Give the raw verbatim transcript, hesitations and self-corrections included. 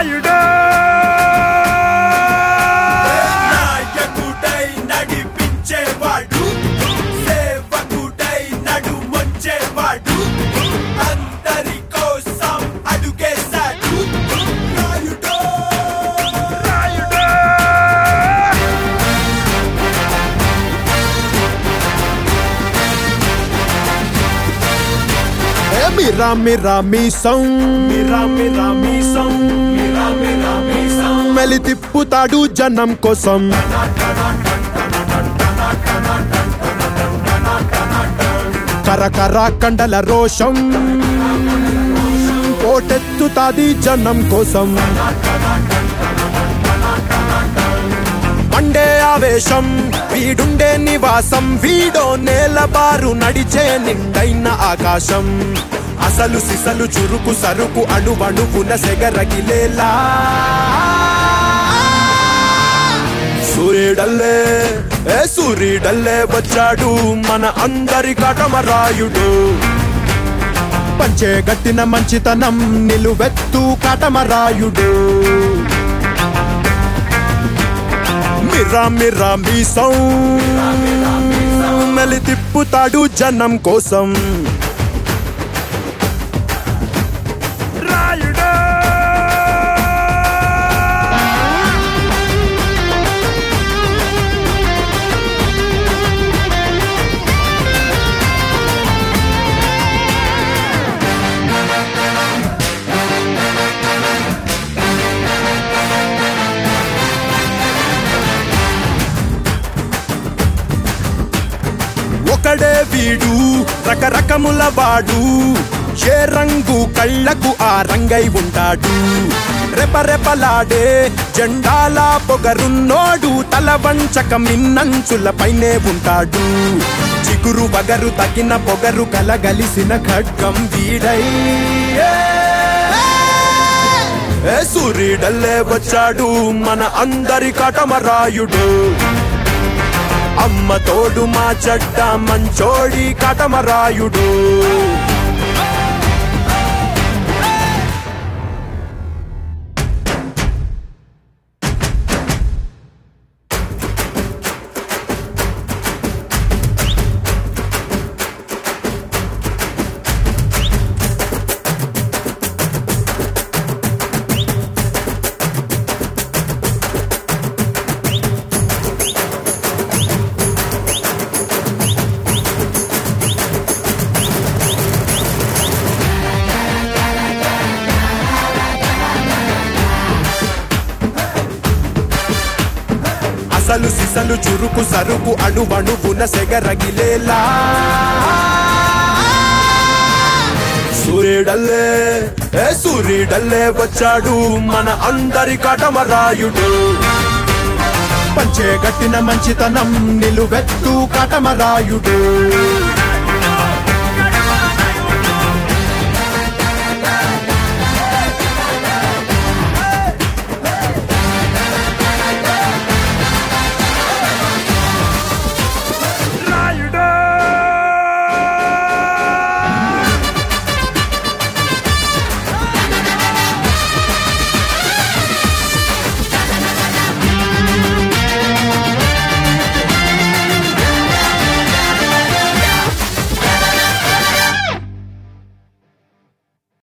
రాయుడు నాయకుడై నడిపించేవాడు సేవకుడై నడుమొంచేవాడు అందరి కోసం అడుగేశాడు రాయుడు రాయుడు మిరా మిరా మీసం మిరా మిరా మీసం మిరా మిరా మీసం మెలి తిప్పుతాడు జనం కోసం కరకర కండల రోషం పోటెత్తుతాది జనం కోసం మండే ఆవేశం వీడుండే నివాసం వీడో నేలబారు నడిచే నిండైన ఆకాశం అసలు సిసలు చురుకు సరుకు అణువణువున సెగరగిలేలా సూర్యుడల్లే ఏ సూర్యుడల్లే వచ్చాడు మన అందరి కాటమరాయుడు పంచే గట్టిన మంచితనం నిలువెత్తు కాటమరాయుడు మిరా మిరా మీసం మెలి తిప్పుతాడు జనం కోసం రాయుడు ఒకడే వీడు రకరకముల వాడు ఏ రంగు కళ్ళకు ఆ రంగై ఉంటాడు రెపరెపలాడే జెండాల పొగరున్నోడు తల వంచక మిన్నంచుల పైనే ఉంటాడు చిగురు బగరు తగిన పొగరు కలగలిసిన ఖడ్గం వీడై ఏ సూర్యుడల్లే వచ్చాడు మన అందరి కాటమరాయుడు అమ్మ తోడు మా చెడ్డ మంచోడి కాటమరాయుడు అసలు సిసలు చురుకు సరుకు అణువణువున సెగరగిలేలా సూర్యుడల్లే ఏ సూర్యుడల్లే వచ్చాడు మన అందరి కాటమరాయుడు పంచే గట్టిన మంచితనం నిలువెత్తు కాటమరాయుడు